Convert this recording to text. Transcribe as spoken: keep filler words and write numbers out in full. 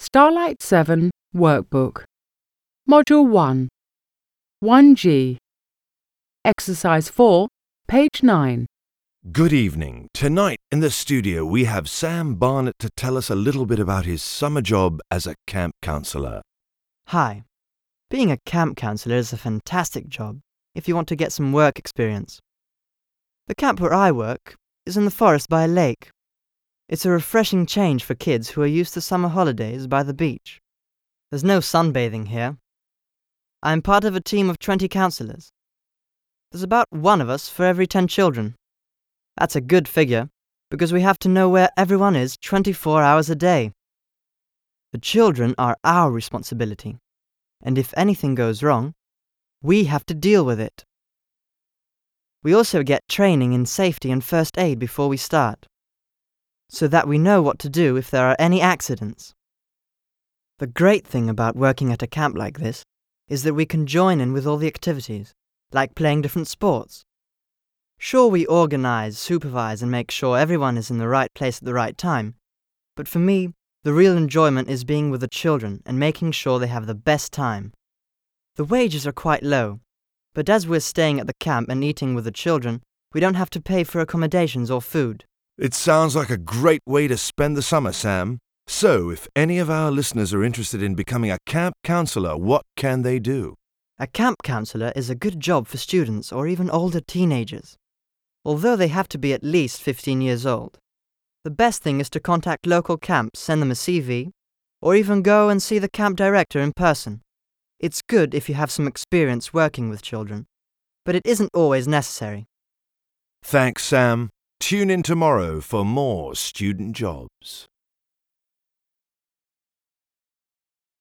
Starlight seven Workbook Module one one G Exercise four, page nine. Good evening. Tonight in the studio we have Sam Barnett to tell us a little bit about his summer job as a camp counselor. Hi. Being a camp counselor is a fantastic job if you want to get some work experience. The camp where I work is in the forest by a lake. It's a refreshing change for kids who are used to summer holidays by the beach. There's no sunbathing here. I am part of a team of twenty counselors. There's about one of us for every ten children. That's a good figure, because we have to know where everyone is twenty-four hours a day. The children are our responsibility, and if anything goes wrong, we have to deal with it. We also get training in safety and first aid before we start, so that we know what to do if there are any accidents. The great thing about working at a camp like this is that we can join in with all the activities, like playing different sports. Sure, we organize, supervise, and make sure everyone is in the right place at the right time, but for me, the real enjoyment is being with the children and making sure they have the best time. The wages are quite low, but as we're staying at the camp and eating with the children, we don't have to pay for accommodations or food. It sounds like a great way to spend the summer, Sam. So, if any of our listeners are interested in becoming a camp counselor, what can they do? A camp counselor is a good job for students or even older teenagers, although they have to be at least fifteen years old. The best thing is to contact local camps, send them a C V, or even go and see the camp director in person. It's good if you have some experience working with children, but it isn't always necessary. Thanks, Sam. Tune in tomorrow for more student jobs.